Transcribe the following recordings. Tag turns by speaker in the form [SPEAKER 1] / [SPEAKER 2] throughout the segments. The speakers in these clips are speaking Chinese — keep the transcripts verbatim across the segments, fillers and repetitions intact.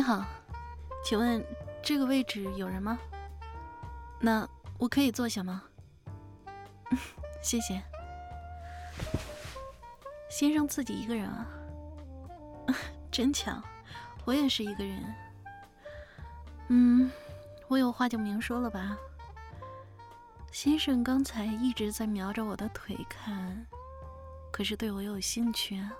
[SPEAKER 1] 好，请问这个位置有人吗？那我可以坐下吗？谢谢。先生自己一个人啊？真巧，我也是一个人。嗯，我有话就明说了吧。先生刚才一直在瞄着我的腿看，可是对我有兴趣啊。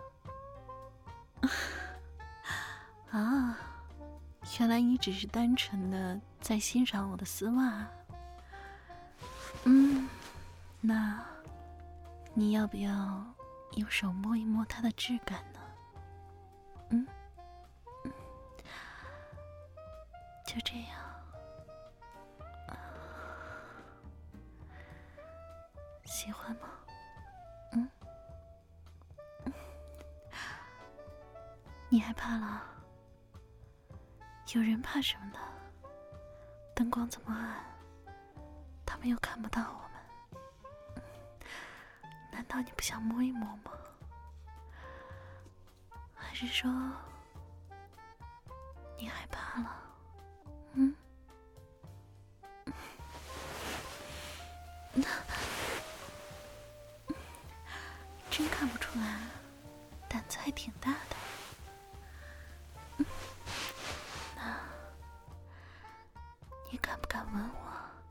[SPEAKER 1] 啊，原来你只是单纯的在欣赏我的丝袜。嗯，那你要不要用手摸一摸它的质感呢？嗯，就这样。喜欢吗？嗯，你害怕了？有人怕什么的？灯光这么暗，他们又看不到我们。难道你不想摸一摸吗？还是说你害怕了？嗯？真看不出来，胆子还挺大的。嗯，那你敢不敢吻我？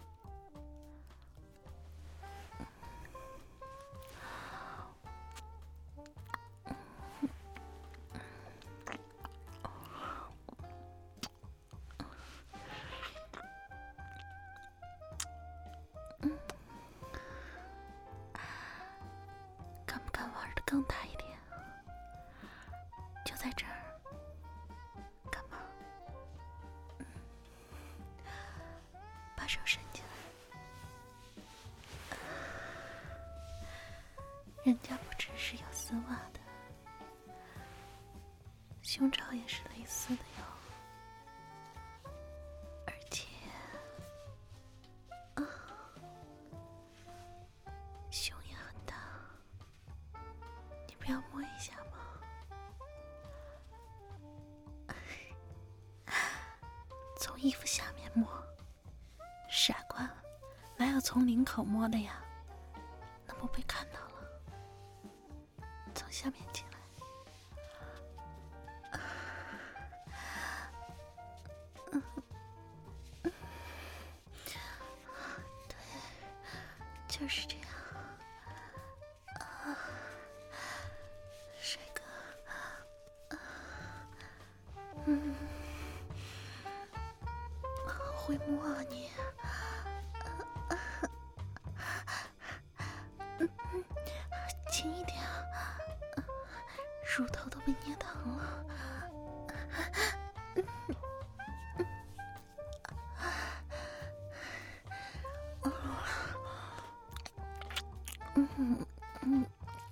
[SPEAKER 1] 敢不敢玩得更大一点？就在这儿。干嘛？嗯，把手伸进来。人家不只是有丝袜的，胸罩也是蕾丝的哟。而且啊，胸也很大，你不要摸一下吗？从衣服下面摸，傻瓜，哪有从领口摸的呀？那不被看到了。从下面进来。对，就是这样。啊，帅哥。嗯，好会摸啊你。轻一点啊，乳头都被捏疼了。嗯嗯，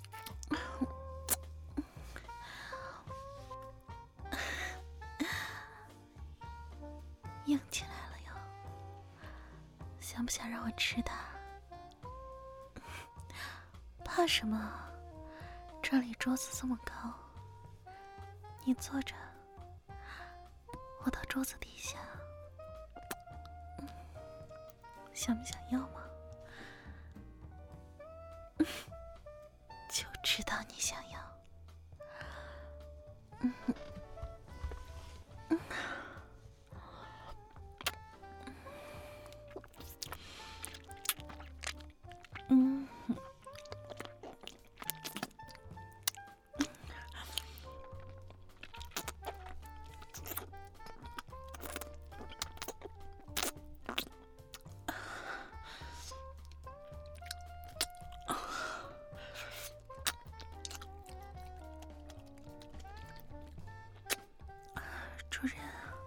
[SPEAKER 1] 硬起来了哟，想不想让我吃它？怕什么？这里桌子这么高，你坐着，我到桌子底下。想不想要吗？就知道你想要。嗯嗯嗯，主人，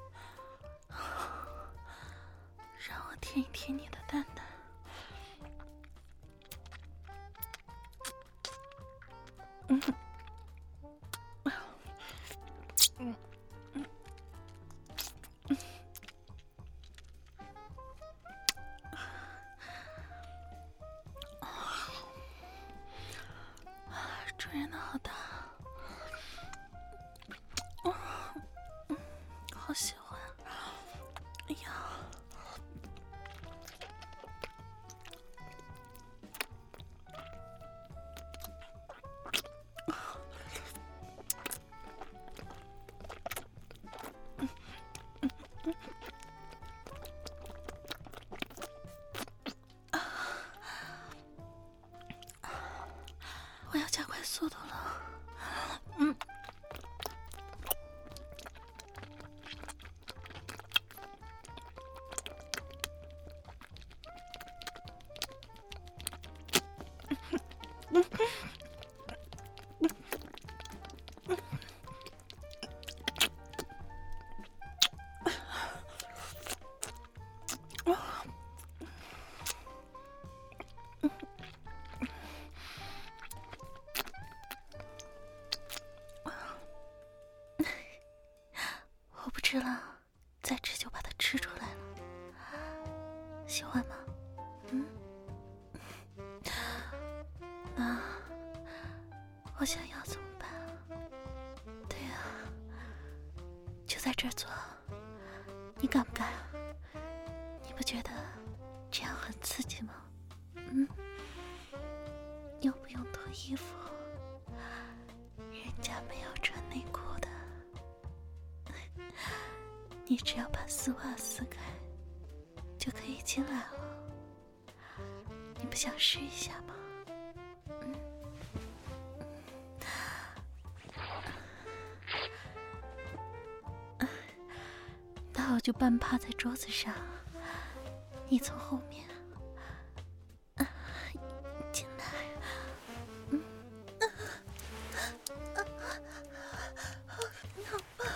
[SPEAKER 1] 让我舔一舔你的蛋蛋。嗯嗯嗯嗯，主人的好大，好小。 在这儿做，你敢不敢？你不觉得这样很刺激吗？嗯，用不用脱衣服？人家没有穿内裤的，你只要把丝袜撕开，就可以进来了。你不想试一下吗？嗯。那我就半趴在桌子上，你从后面进来。嗯，好痒吧？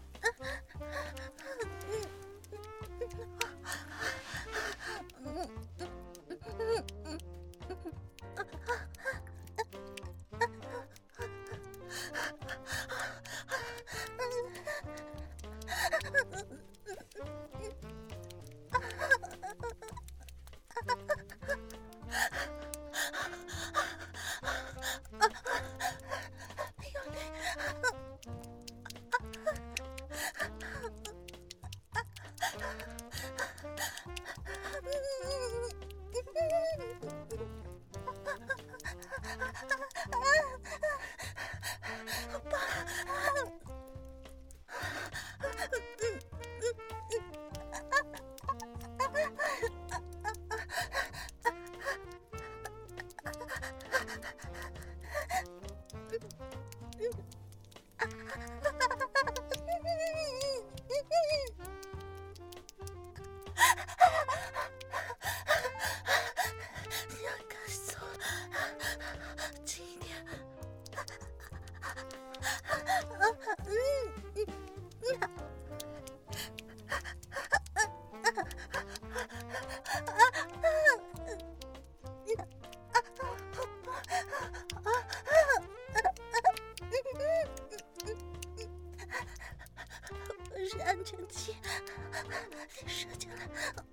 [SPEAKER 1] 是安全期，你射进来。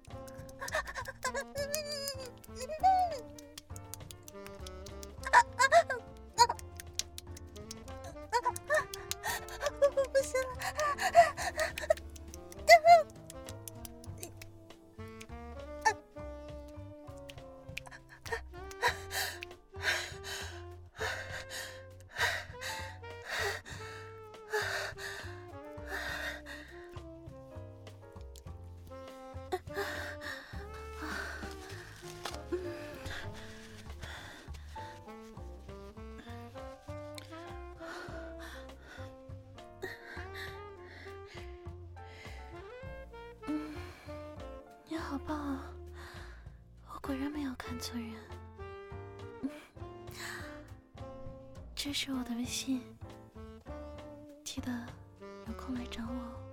[SPEAKER 1] 我不行了。好棒啊！我果然没有看错人。这是我的微信，记得有空来找我哦。